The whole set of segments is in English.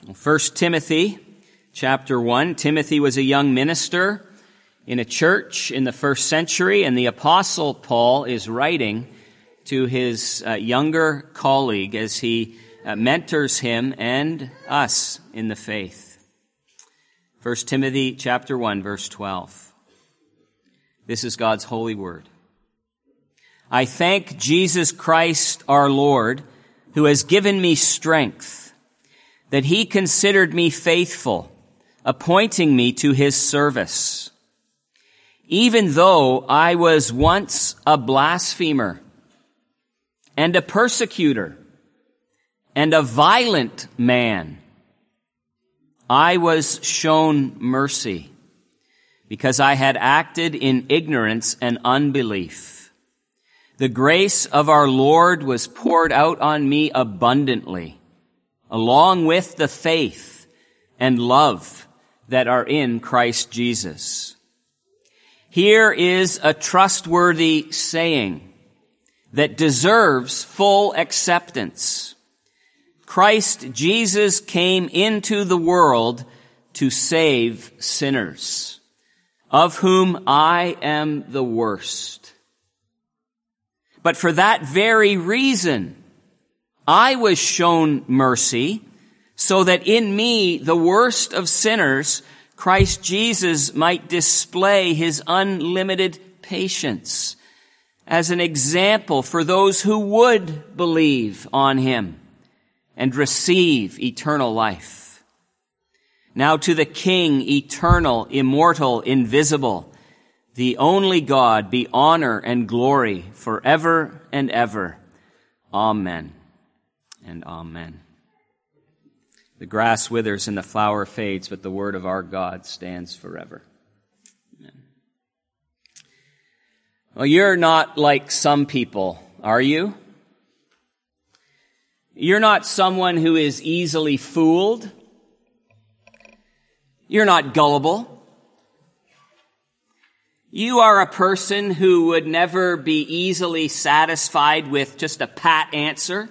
First Timothy chapter 1. Timothy was a young minister in a church in the first century, and the Apostle Paul is writing to his younger colleague as he mentors him and us in the faith. First Timothy chapter 1, verse 12. This is God's holy word. I thank Jesus Christ our Lord, who has given me strength, that he considered me faithful, appointing me to his service. Even though I was once a blasphemer and a persecutor and a violent man, I was shown mercy because I had acted in ignorance and unbelief. The grace of our Lord was poured out on me abundantly, along with the faith and love that are in Christ Jesus. Here is a trustworthy saying that deserves full acceptance. Christ Jesus came into the world to save sinners, of whom I am the worst. But for that very reason, I was shown mercy, so that in me, the worst of sinners, Christ Jesus might display his unlimited patience as an example for those who would believe on him and receive eternal life. Now to the King, eternal, immortal, invisible, the only God, be honor and glory forever and ever. Amen and amen. The grass withers and the flower fades, but the word of our God stands forever. Amen. Well, you're not like some people, are you? You're not someone who is easily fooled. You're not gullible. You are a person who would never be easily satisfied with just a pat answer.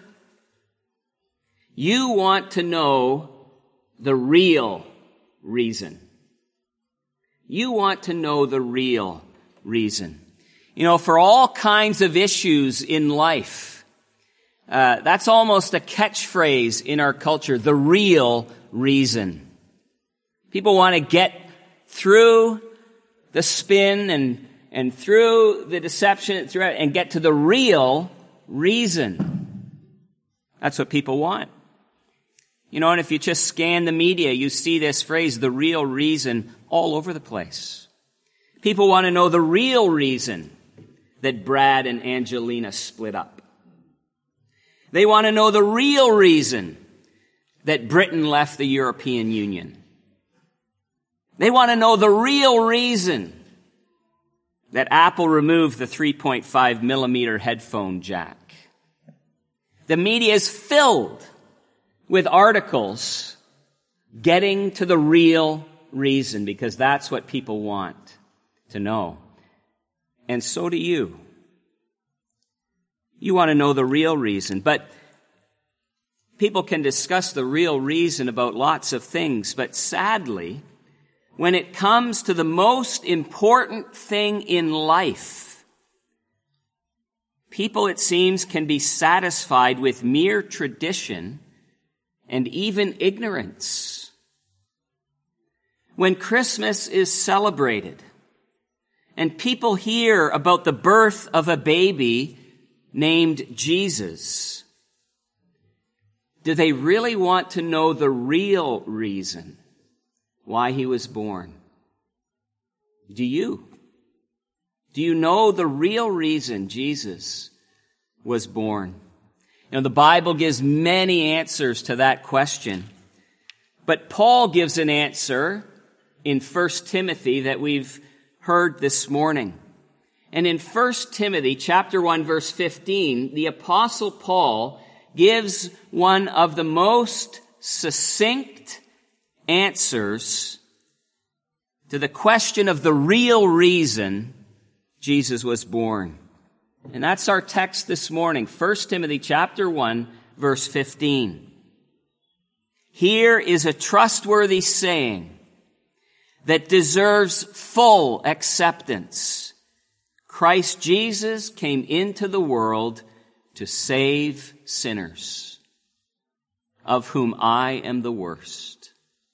You want to know the real reason. You want to know the real reason. You know, for all kinds of issues in life, that's almost a catchphrase in our culture, the real reason. People want to get through the spin and through the deception and get to the real reason. That's what people want. You know, and if you just scan the media, you see this phrase, the real reason, all over the place. People want to know the real reason that Brad and Angelina split up. They want to know the real reason that Britain left the European Union. They want to know the real reason that Apple removed the 3.5 millimeter headphone jack. The media is filled with articles getting to the real reason, because that's what people want to know. And so do you. You want to know the real reason, but people can discuss the real reason about lots of things, but sadly, when it comes to the most important thing in life, people, it seems, can be satisfied with mere tradition and even ignorance. When Christmas is celebrated and people hear about the birth of a baby named Jesus, do they really want to know the real reason why he was born? Do you? Do you know the real reason Jesus was born? You know, the Bible gives many answers to that question. But Paul gives an answer in 1 Timothy that we've heard this morning. And in 1 Timothy chapter 1, verse 15, the Apostle Paul gives one of the most succinct answers to the question of the real reason Jesus was born. And that's our text this morning, 1 Timothy chapter 1, verse 15. Here is a trustworthy saying that deserves full acceptance. Christ Jesus came into the world to save sinners, of whom I am the worst.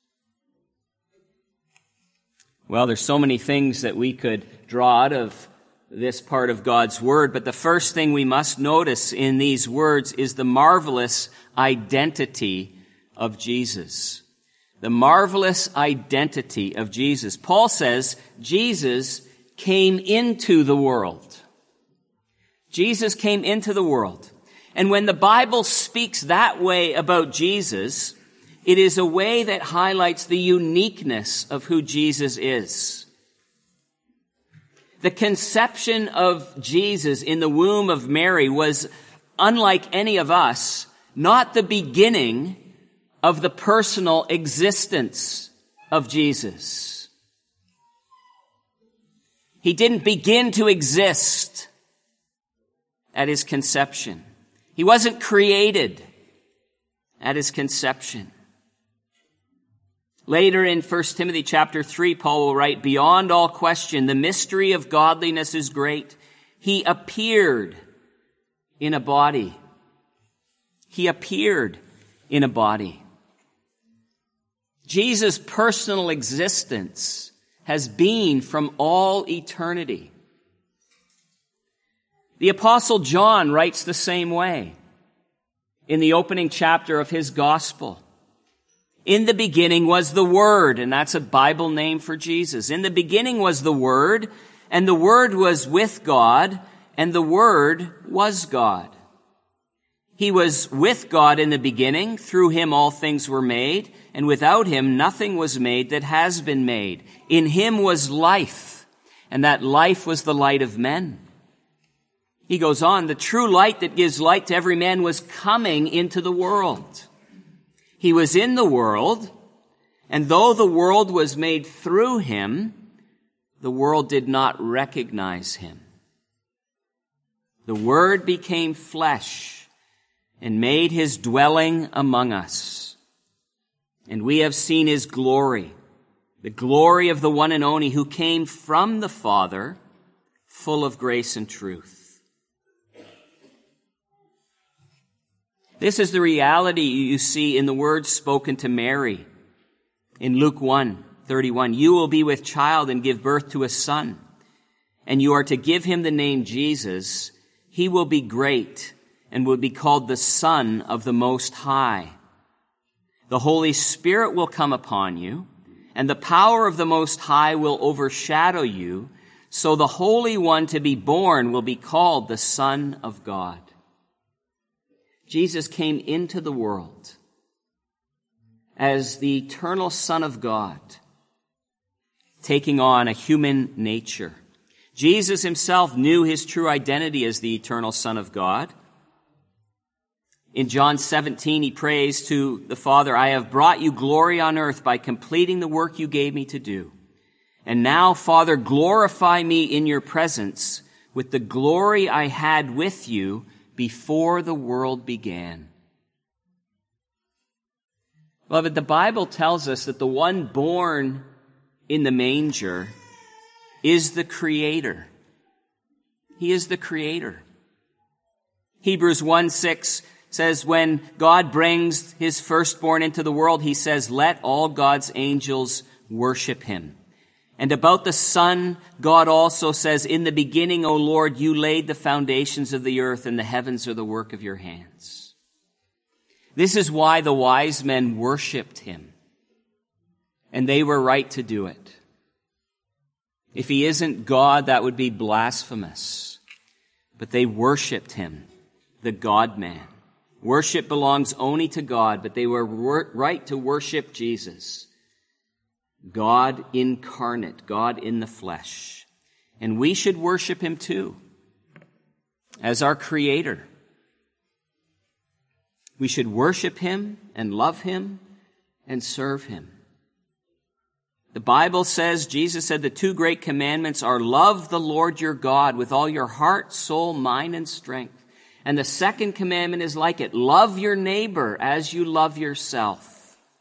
Well, there's so many things that we could draw out of this part of God's Word, but the first thing we must notice in these words is the marvelous identity of Jesus. The marvelous identity of Jesus. Paul says Jesus came into the world. Jesus came into the world. And when the Bible speaks that way about Jesus, it is a way that highlights the uniqueness of who Jesus is. The conception of Jesus in the womb of Mary was, unlike any of us, not the beginning of the personal existence of Jesus. He didn't begin to exist at his conception. He wasn't created at his conception. Later in 1 Timothy chapter 3, Paul will write, "Beyond all question, the mystery of godliness is great. He appeared in a body." He appeared in a body. Jesus' personal existence has been from all eternity. The Apostle John writes the same way in the opening chapter of his gospel. In the beginning was the Word, and that's a Bible name for Jesus. In the beginning was the Word, and the Word was with God, and the Word was God. He was with God in the beginning. Through him all things were made, and without him nothing was made that has been made. In him was life, and that life was the light of men. He goes on, the true light that gives light to every man was coming into the world. He was in the world, and though the world was made through him, the world did not recognize him. The Word became flesh and made his dwelling among us. And we have seen his glory, the glory of the one and only who came from the Father, full of grace and truth. This is the reality you see in the words spoken to Mary in Luke 1:31. You will be with child and give birth to a son, and you are to give him the name Jesus. He will be great and will be called the Son of the Most High. The Holy Spirit will come upon you, and the power of the Most High will overshadow you, so the Holy One to be born will be called the Son of God. Jesus came into the world as the eternal Son of God, taking on a human nature. Jesus himself knew his true identity as the eternal Son of God. In John 17, he prays to the Father, I have brought you glory on earth by completing the work you gave me to do. And now, Father, glorify me in your presence with the glory I had with you before the world began. Beloved, the Bible tells us that the one born in the manger is the Creator. He is the Creator. Hebrews 1:6 says, when God brings his firstborn into the world, he says, let all God's angels worship him. And about the Son, God also says, in the beginning, O Lord, you laid the foundations of the earth, and the heavens are the work of your hands. This is why the wise men worshipped him. And they were right to do it. If he isn't God, that would be blasphemous. But they worshipped him, the God-man. Worship belongs only to God, but they were right to worship Jesus. God incarnate, God in the flesh. And we should worship him too, as our Creator. We should worship him and love him and serve him. The Bible says, Jesus said, the two great commandments are love the Lord your God with all your heart, soul, mind, and strength. And the second commandment is like it, love your neighbor as you love yourself.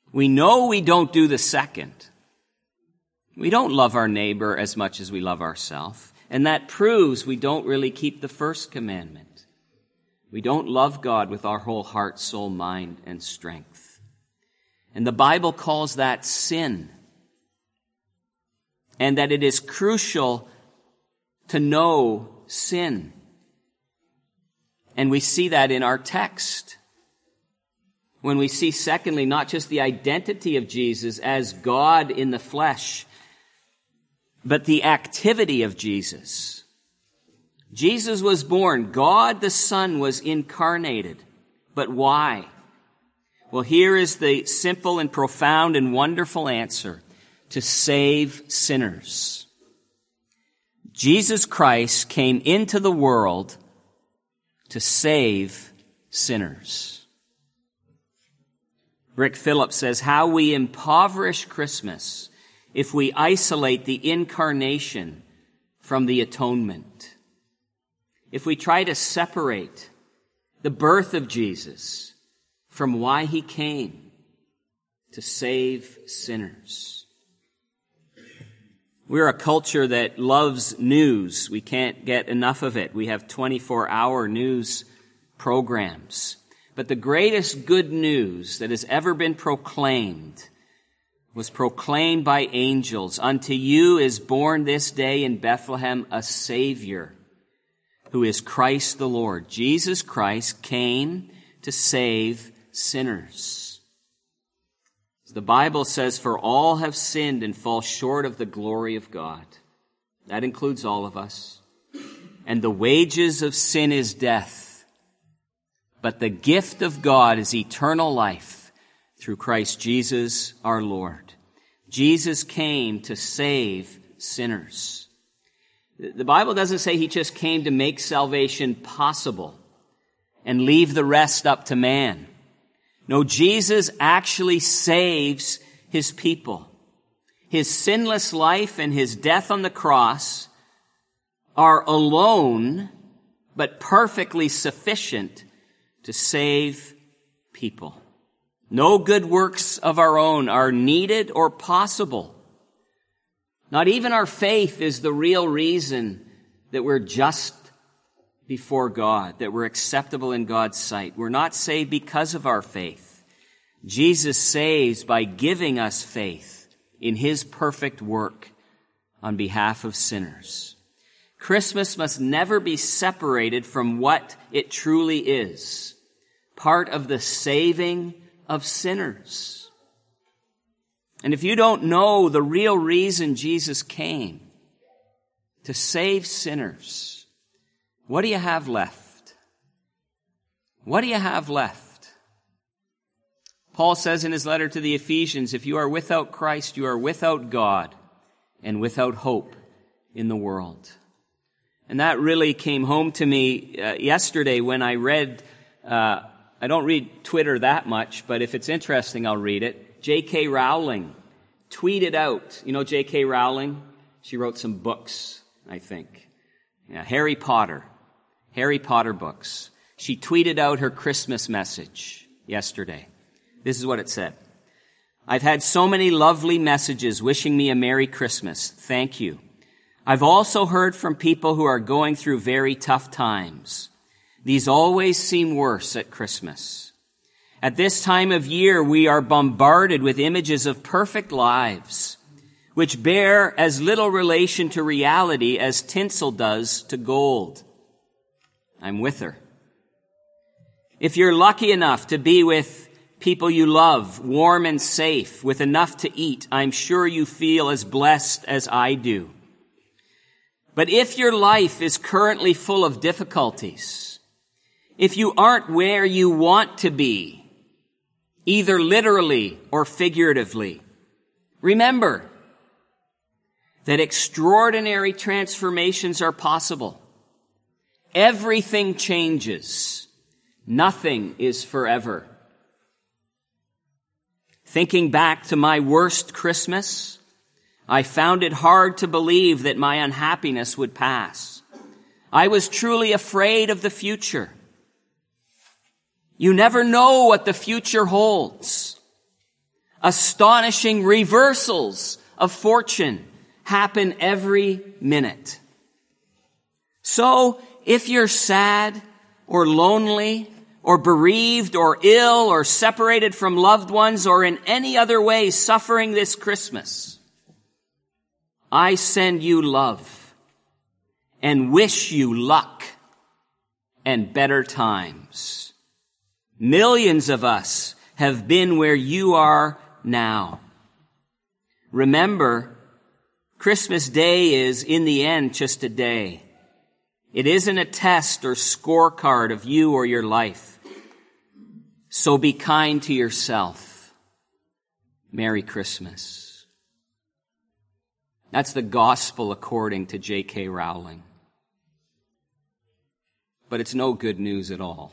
We know we don't do the second. We don't love our neighbor as much as we love ourselves. And that proves we don't really keep the first commandment. We don't love God with our whole heart, soul, mind, and strength. And the Bible calls that sin. And that it is crucial to know sin. And we see that in our text. When we see, secondly, not just the identity of Jesus as God in the flesh, but the activity of Jesus. Jesus was born. God the Son was incarnated. But why? Well, here is the simple and profound and wonderful answer: to save sinners. Jesus Christ came into the world to save sinners. Rick Phillips says, how we impoverish Christmas if we isolate the incarnation from the atonement. If we try to separate the birth of Jesus from why he came: to save sinners. We're a culture that loves news. We can't get enough of it. We have 24-hour news programs. But the greatest good news that has ever been proclaimed was proclaimed by angels. Unto you is born this day in Bethlehem a Savior, who is Christ the Lord. Jesus Christ came to save sinners. The Bible says, for all have sinned and fall short of the glory of God. That includes all of us. And the wages of sin is death. But the gift of God is eternal life through Christ Jesus our Lord. Jesus came to save sinners. The Bible doesn't say he just came to make salvation possible and leave the rest up to man. No, Jesus actually saves his people. His sinless life and his death on the cross are alone, but perfectly sufficient to save people. No good works of our own are needed or possible. Not even our faith is the real reason that we're just before God, that we're acceptable in God's sight. We're not saved because of our faith. Jesus saves by giving us faith in his perfect work on behalf of sinners. Christmas must never be separated from what it truly is, part of the saving of sinners. And if you don't know the real reason Jesus came, to save sinners, what do you have left? What do you have left? Paul says in his letter to the Ephesians, if you are without Christ, you are without God and without hope in the world. And that really came home to me yesterday when I read, I don't read Twitter that much, but if it's interesting, I'll read it. J.K. Rowling tweeted out, you know J.K. Rowling? She wrote some books, I think. Yeah, Harry Potter books. She tweeted out her Christmas message yesterday. This is what it said. I've had so many lovely messages wishing me a Merry Christmas. Thank you. I've also heard from people who are going through very tough times. These always seem worse at Christmas. At this time of year, we are bombarded with images of perfect lives, which bear as little relation to reality as tinsel does to gold. I'm with her. If you're lucky enough to be with people you love, warm and safe, with enough to eat, I'm sure you feel as blessed as I do. But if your life is currently full of difficulties, if you aren't where you want to be, either literally or figuratively, remember that extraordinary transformations are possible. Everything changes. Nothing is forever. Thinking back to my worst Christmas, I found it hard to believe that my unhappiness would pass. I was truly afraid of the future. You never know what the future holds. Astonishing reversals of fortune happen every minute. So, if you're sad or lonely or bereaved or ill or separated from loved ones or in any other way suffering this Christmas, I send you love and wish you luck and better times. Millions of us have been where you are now. Remember, Christmas Day is, in the end, just a day. It isn't a test or scorecard of you or your life. So be kind to yourself. Merry Christmas. That's the gospel according to J.K. Rowling. But it's no good news at all.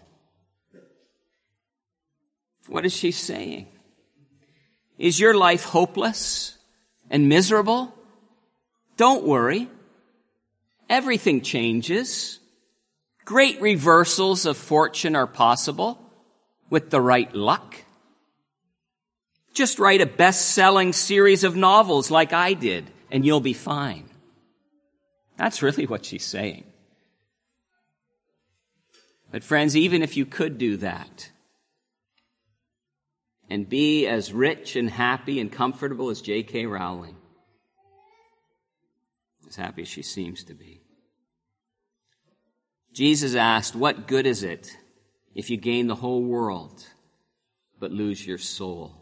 What is she saying? Is your life hopeless and miserable? Don't worry. Everything changes. Great reversals of fortune are possible with the right luck. Just write a best-selling series of novels like I did, and you'll be fine. That's really what she's saying. But friends, even if you could do that and be as rich and happy and comfortable as J.K. Rowling, as happy as she seems to be, Jesus asked, what good is it if you gain the whole world but lose your soul?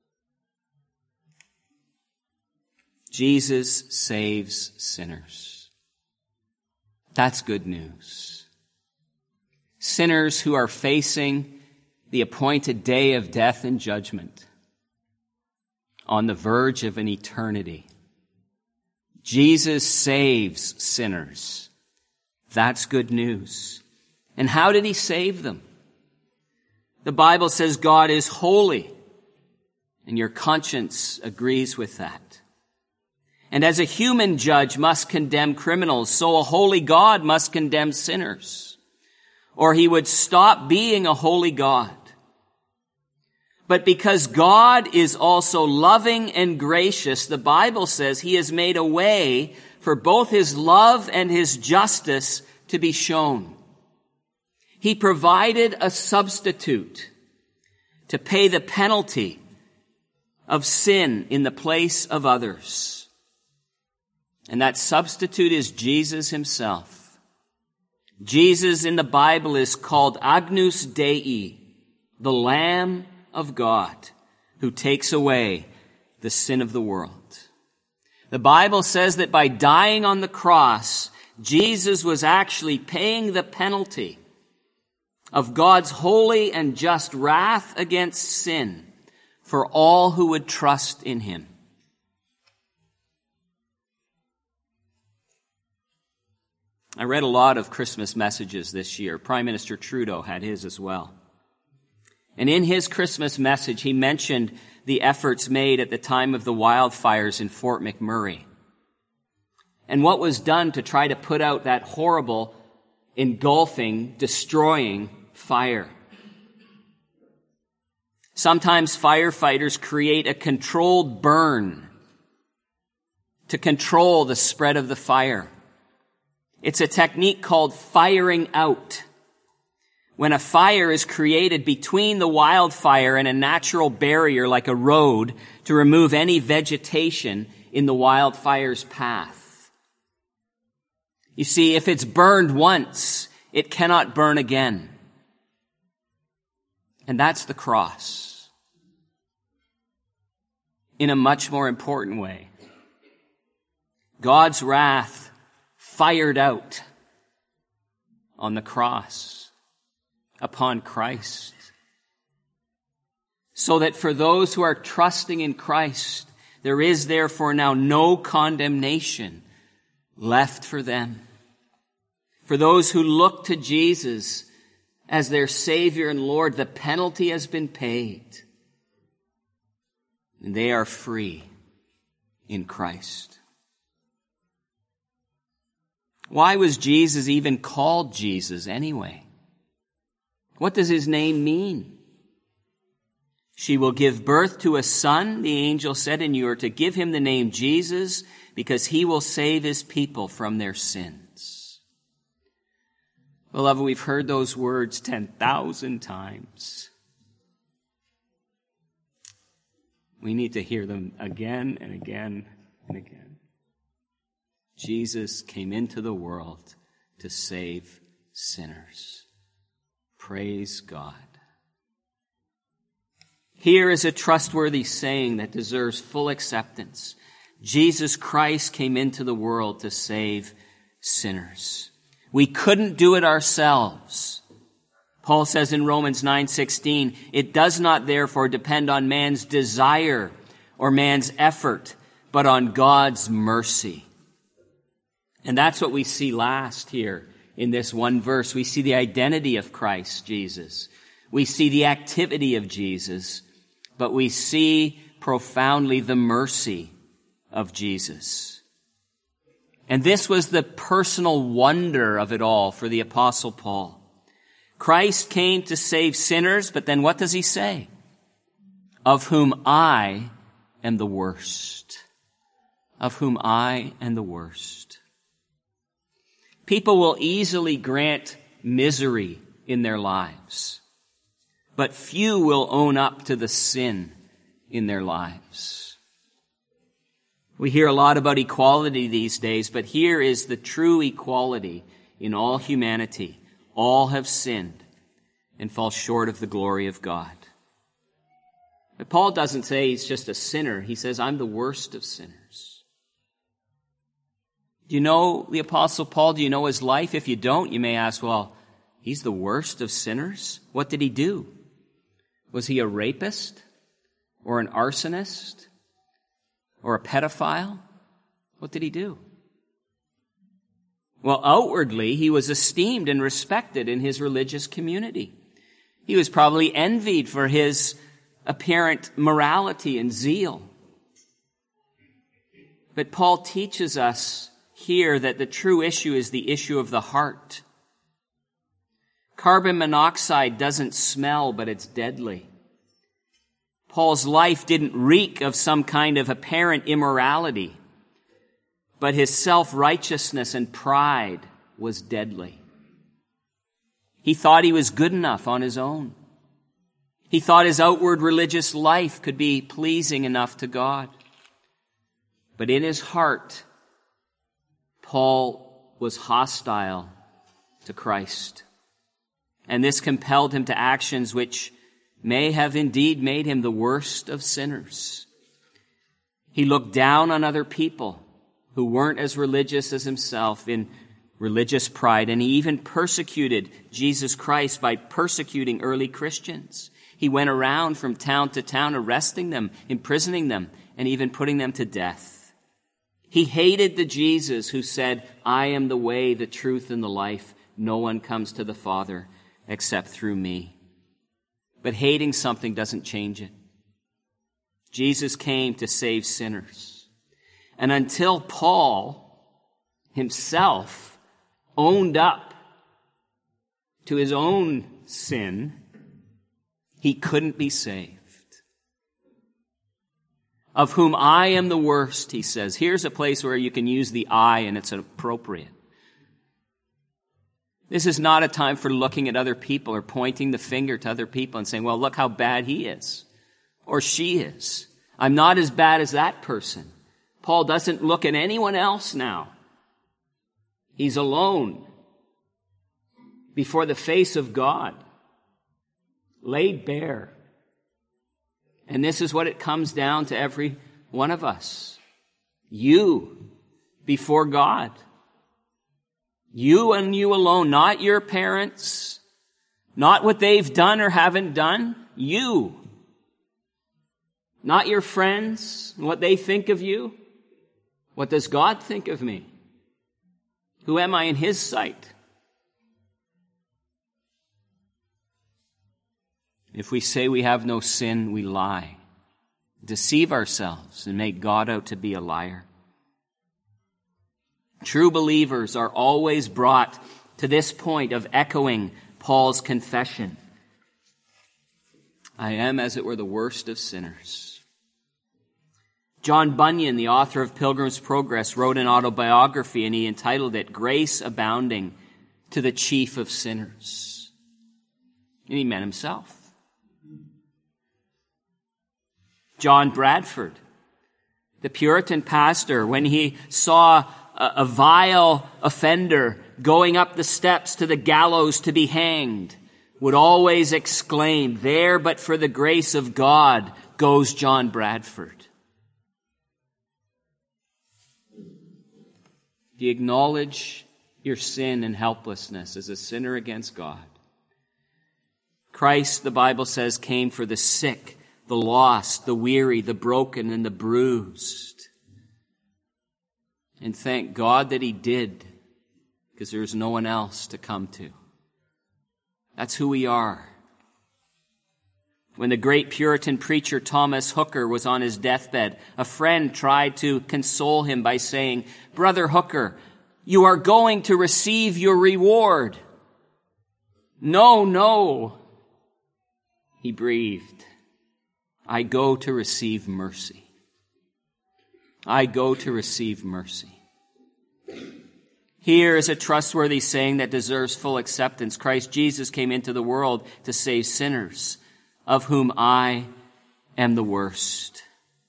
Jesus saves sinners. That's good news. Sinners who are facing the appointed day of death and judgment, on the verge of an eternity. Jesus saves sinners. That's good news. And how did he save them? The Bible says God is holy, and your conscience agrees with that. And as a human judge must condemn criminals, so a holy God must condemn sinners, or he would stop being a holy God. But because God is also loving and gracious, the Bible says he has made a way for both his love and his justice to be shown. He provided a substitute to pay the penalty of sin in the place of others. And that substitute is Jesus himself. Jesus in the Bible is called Agnus Dei, the Lamb of God, who takes away the sin of the world. The Bible says that by dying on the cross, Jesus was actually paying the penalty of God's holy and just wrath against sin for all who would trust in him. I read a lot of Christmas messages this year. Prime Minister Trudeau had his as well. And in his Christmas message, he mentioned the efforts made at the time of the wildfires in Fort McMurray, and what was done to try to put out that horrible, engulfing, destroying fire. Sometimes firefighters create a controlled burn to control the spread of the fire. It's a technique called firing out. When a fire is created between the wildfire and a natural barrier like a road to remove any vegetation in the wildfire's path. You see, if it's burned once, it cannot burn again. And that's the cross. In a much more important way. God's wrath fired out on the cross upon Christ, so that for those who are trusting in Christ, there is therefore now no condemnation left for them. For those who look to Jesus as their Savior and Lord, the penalty has been paid, and they are free in Christ. Why was Jesus even called Jesus anyway? What does his name mean? She will give birth to a son, the angel said, and you are to give him the name Jesus, because he will save his people from their sins. Beloved, we've heard those words 10,000 times. We need to hear them again and again and again. Jesus came into the world to save sinners. Praise God. Here is a trustworthy saying that deserves full acceptance. Jesus Christ came into the world to save sinners. We couldn't do it ourselves. Paul says in Romans 9:16, it does not therefore depend on man's desire or man's effort, but on God's mercy. And that's what we see last here in this one verse. We see the identity of Christ Jesus. We see the activity of Jesus, but we see profoundly the mercy of Jesus. And this was the personal wonder of it all for the Apostle Paul. Christ came to save sinners, but then what does he say? Of whom I am the worst. Of whom I am the worst. People will easily grant misery in their lives, but few will own up to the sin in their lives. We hear a lot about equality these days, but here is the true equality in all humanity. All have sinned and fall short of the glory of God. But Paul doesn't say he's just a sinner. He says, I'm the worst of sinners. Do you know the Apostle Paul? Do you know his life? If you don't, you may ask, well, he's the worst of sinners? What did he do? Was he a rapist? Or an arsonist? Or a pedophile? What did he do? Well, outwardly, he was esteemed and respected in his religious community. He was probably envied for his apparent morality and zeal. But Paul teaches us here that the true issue is the issue of the heart. Carbon monoxide doesn't smell, but it's deadly. Paul's life didn't reek of some kind of apparent immorality, but his self-righteousness and pride was deadly. He thought he was good enough on his own. He thought his outward religious life could be pleasing enough to God. But in his heart, Paul was hostile to Christ. And this compelled him to actions which may have indeed made him the worst of sinners. He looked down on other people who weren't as religious as himself in religious pride, and he even persecuted Jesus Christ by persecuting early Christians. He went around from town to town, arresting them, imprisoning them, and even putting them to death. He hated the Jesus who said, I am the way, the truth, and the life. No one comes to the Father except through me. But hating something doesn't change it. Jesus came to save sinners. And until Paul himself owned up to his own sin, he couldn't be saved. Of whom I am the worst, he says. Here's a place where you can use the I and it's appropriate. This is not a time for looking at other people or pointing the finger to other people and saying, well, look how bad he is or she is. I'm not as bad as that person. Paul doesn't look at anyone else now. He's alone before the face of God, laid bare. And this is what it comes down to every one of us. You before God. You and you alone, not your parents, not what they've done or haven't done. You. Not your friends, what they think of you. What does God think of me? Who am I in His sight? If we say we have no sin, we lie, deceive ourselves, and make God out to be a liar. True believers are always brought to this point of echoing Paul's confession. I am, as it were, the worst of sinners. John Bunyan, the author of Pilgrim's Progress, wrote an autobiography, and he entitled it, Grace Abounding to the Chief of Sinners. And he meant himself. John Bradford, the Puritan pastor, when he saw a vile offender going up the steps to the gallows to be hanged, would always exclaim, "There, but for the grace of God, goes John Bradford." Do you acknowledge your sin and helplessness as a sinner against God? Christ, the Bible says, came for the sick, the lost, the weary, the broken, and the bruised. And thank God that he did, because there is no one else to come to. That's who we are. When the great Puritan preacher Thomas Hooker was on his deathbed, a friend tried to console him by saying, "Brother Hooker, you are going to receive your reward." No, he breathed. I go to receive mercy. I go to receive mercy. Here is a trustworthy saying that deserves full acceptance. Christ Jesus came into the world to save sinners, of whom I am the worst.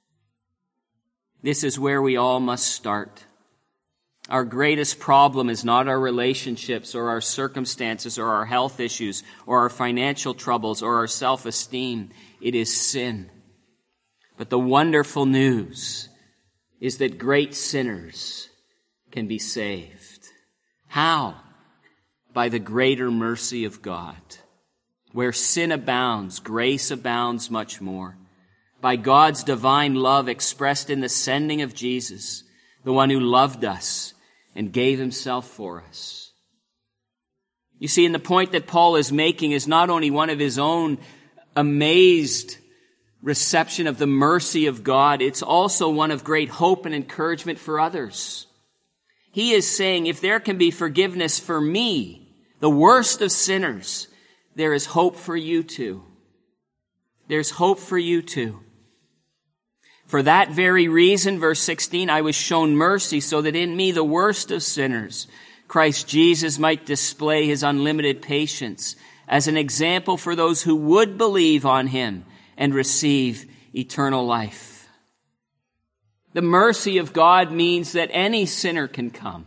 This is where we all must start. Our greatest problem is not our relationships or our circumstances or our health issues or our financial troubles or our self-esteem. It is sin. But the wonderful news is that great sinners can be saved. How? By the greater mercy of God. Where sin abounds, grace abounds much more. By God's divine love expressed in the sending of Jesus, the one who loved us and gave himself for us. You see, and the point that Paul is making is not only one of his own amazed reception of the mercy of God, it's also one of great hope and encouragement for others. He is saying, if there can be forgiveness for me, the worst of sinners, there is hope for you too. There's hope for you too. For that very reason, verse 16, I was shown mercy so that in me, the worst of sinners, Christ Jesus might display his unlimited patience as an example for those who would believe on him and receive eternal life. The mercy of God means that any sinner can come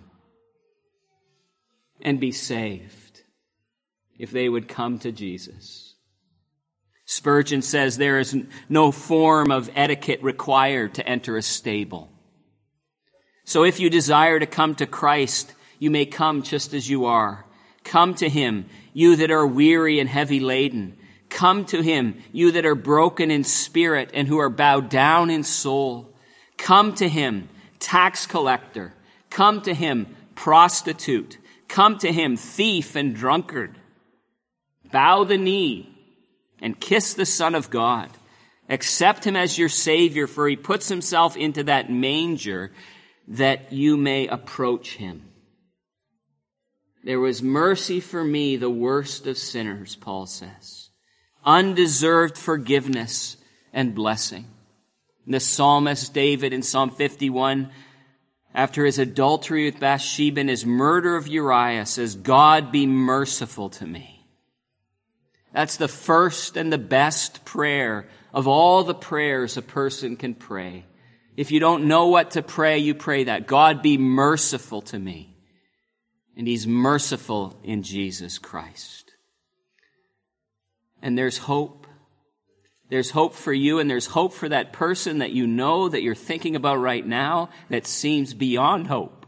and be saved if they would come to Jesus. Spurgeon says there is no form of etiquette required to enter a stable. So if you desire to come to Christ, you may come just as you are. Come to him, you that are weary and heavy laden. Come to him, you that are broken in spirit and who are bowed down in soul. Come to him, tax collector. Come to him, prostitute. Come to him, thief and drunkard. Bow the knee and kiss the Son of God. Accept him as your Savior, for he puts himself into that manger that you may approach him. There was mercy for me, the worst of sinners, Paul says. Undeserved forgiveness and blessing. The psalmist David in Psalm 51, after his adultery with Bathsheba and his murder of Uriah, says, God be merciful to me. That's the first and the best prayer of all the prayers a person can pray. If you don't know what to pray, you pray that. God be merciful to me. And he's merciful in Jesus Christ. And there's hope. There's hope for you, and there's hope for that person that you know that you're thinking about right now that seems beyond hope.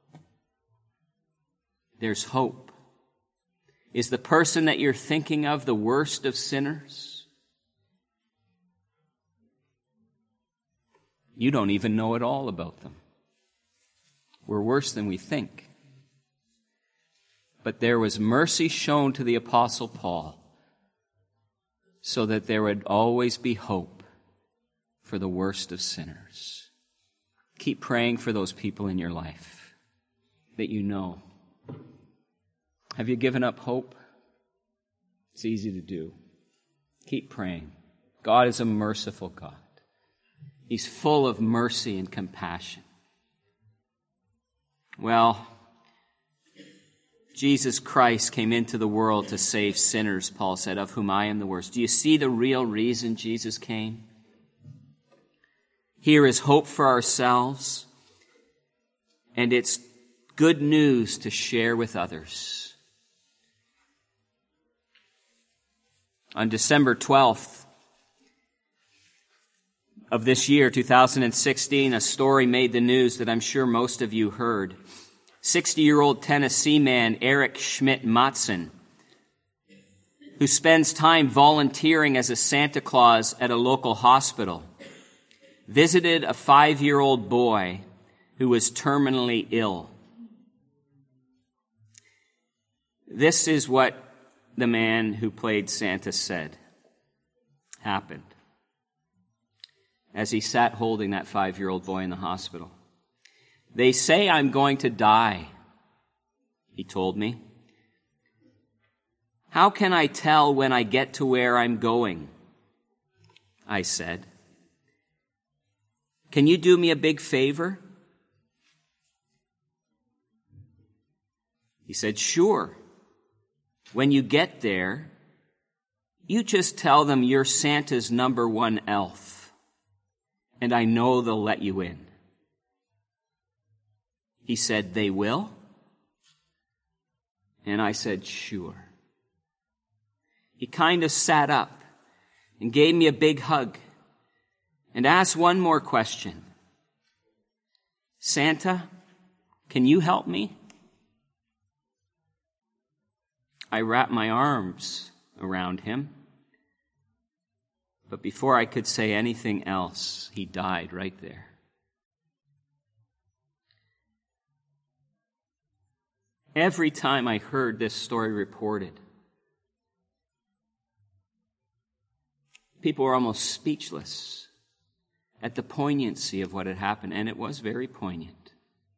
There's hope. Is the person that you're thinking of the worst of sinners? You don't even know it all about them. We're worse than we think. But there was mercy shown to the Apostle Paul so that there would always be hope for the worst of sinners. Keep praying for those people in your life that you know. Have you given up hope? It's easy to do. Keep praying. God is a merciful God. He's full of mercy and compassion. Well, Jesus Christ came into the world to save sinners, Paul said, of whom I am the worst. Do you see the real reason Jesus came? Here is hope for ourselves, and it's good news to share with others. On December 12th of this year, 2016, a story made the news that I'm sure most of you heard. 60-year-old Tennessee man Eric Schmidt Mattson, who spends time volunteering as a Santa Claus at a local hospital, visited a 5-year-old boy who was terminally ill. This is what the man who played Santa said happened as he sat holding that 5-year-old boy in the hospital. "They say I'm going to die," he told me. "How can I tell when I get to where I'm going?" I said. "Can you do me a big favor?" He said, "Sure. When you get there, you just tell them you're Santa's number 1 elf, and I know they'll let you in." He said, "They will?" And I said, "Sure." He kind of sat up and gave me a big hug and asked one more question. "Santa, can you help me?" I wrapped my arms around him, but before I could say anything else, he died right there. Every time I heard this story reported, people were almost speechless at the poignancy of what had happened, and it was very poignant.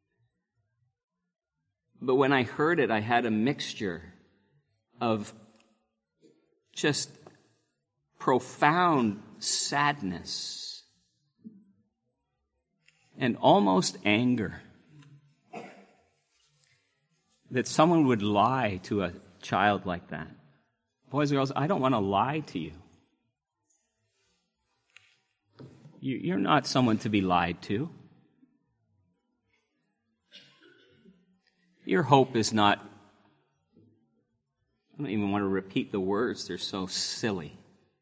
But when I heard it, I had a mixture of just profound sadness and almost anger that someone would lie to a child like that. Boys and girls, I don't want to lie to you. You're not someone to be lied to. Your hope is not, I don't even want to repeat the words, they're so silly.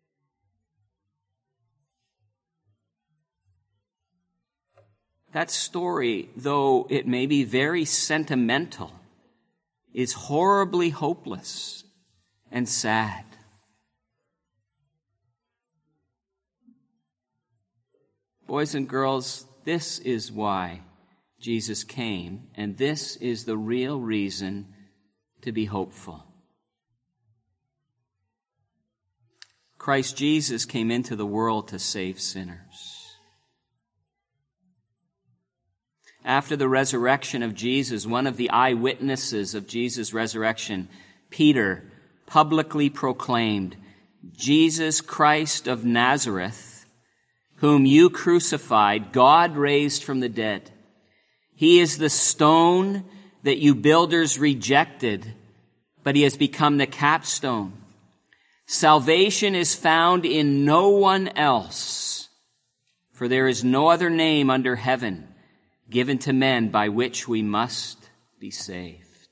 That story, though it may be very sentimental, is horribly hopeless and sad. Boys and girls, this is why Jesus came, and this is the real reason to be hopeful. Christ Jesus came into the world to save sinners. After the resurrection of Jesus, one of the eyewitnesses of Jesus' resurrection, Peter, publicly proclaimed, "Jesus Christ of Nazareth, whom you crucified, God raised from the dead. He is the stone that you builders rejected, but he has become the capstone. Salvation is found in no one else, for there is no other name under heaven given to men by which we must be saved."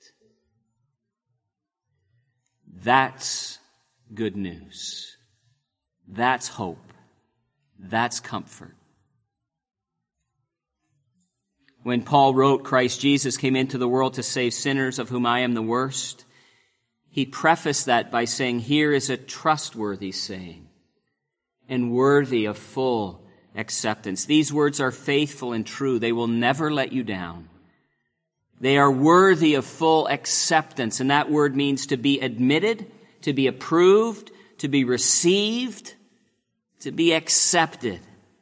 That's good news. That's hope. That's comfort. When Paul wrote, "Christ Jesus came into the world to save sinners, of whom I am the worst," he prefaced that by saying, here is a trustworthy saying and worthy of full acceptance. These words are faithful and true. They will never let you down. They are worthy of full acceptance, and that word means to be admitted, to be approved, to be received, to be accepted.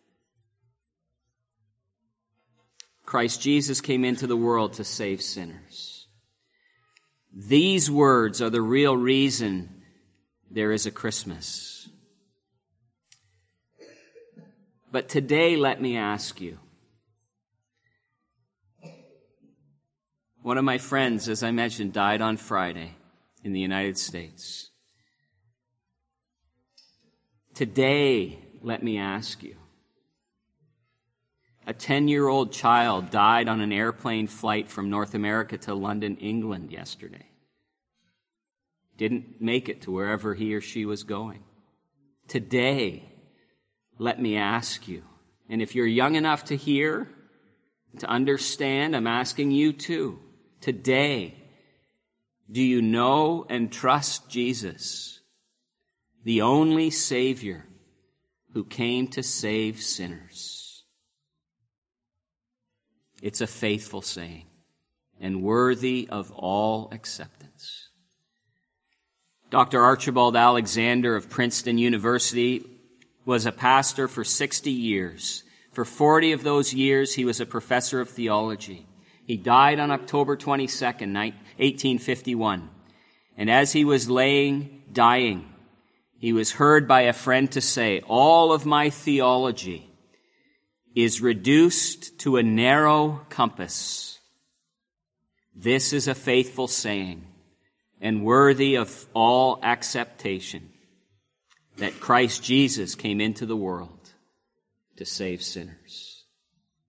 Christ Jesus came into the world to save sinners. These words are the real reason there is a Christmas. But today, let me ask you. One of my friends, as I mentioned, died on Friday in the United States. Today, let me ask you. A 10-year-old child died on an airplane flight from North America to London, England yesterday. Didn't make it to wherever he or she was going. Today, let me ask you, and if you're young enough to hear, to understand, I'm asking you too. Today, do you know and trust Jesus, the only Savior who came to save sinners? It's a faithful saying and worthy of all acceptance. Dr. Archibald Alexander of Princeton University was a pastor for 60 years. For 40 of those years, he was a professor of theology. He died on October 22nd, 1851. And as he was dying, he was heard by a friend to say, "All of my theology is reduced to a narrow compass. This is a faithful saying and worthy of all acceptation, that Christ Jesus came into the world to save sinners."